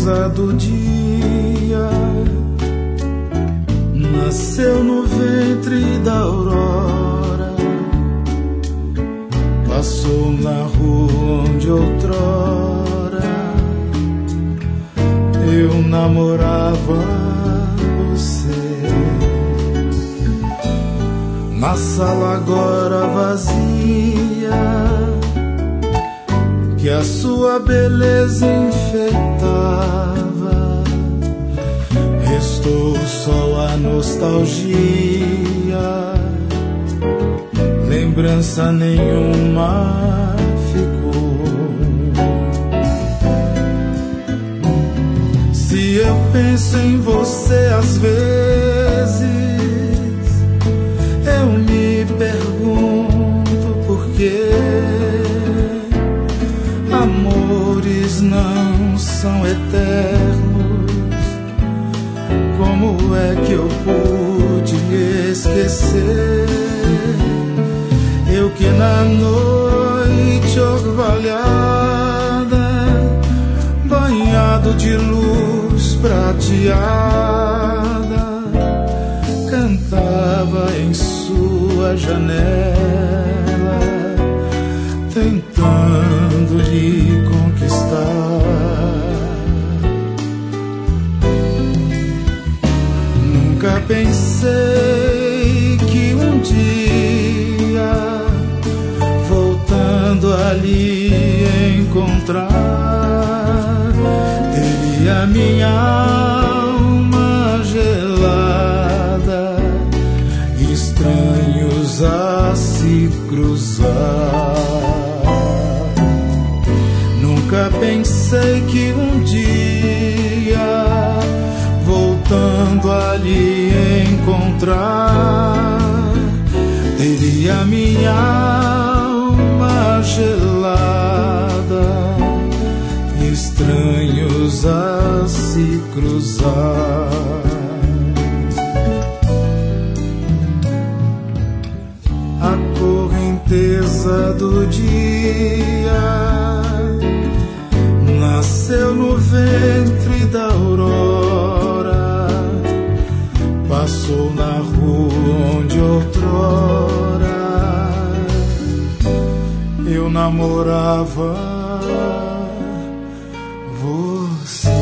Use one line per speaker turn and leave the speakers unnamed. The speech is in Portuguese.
correnteza do dia, nasceu no ventre da aurora, passou na rua onde outrora eu namorava você. Na sala agora vazia, que a sua beleza enfeitava, restou só a nostalgia, lembrança nenhuma ficou. Se eu penso em você às vezes, eu me pergunto por quê. Amores não são eternos, como é que eu pude me esquecer? Eu que na noite orvalhada, banhado de luz prateada, cantava em sua janela, tentando lhe conquistar. Nunca pensei que um dia, voltando a lhe encontrar, teria minha alma gelada, estranhos a se cruzar. Nunca pensei que um dia, voltando a lhe encontrar, teria minha alma gelada, estranhos a se cruzar. A correnteza do dia nasceu no ventre da aurora, passou na rua onde outrora eu namorava você.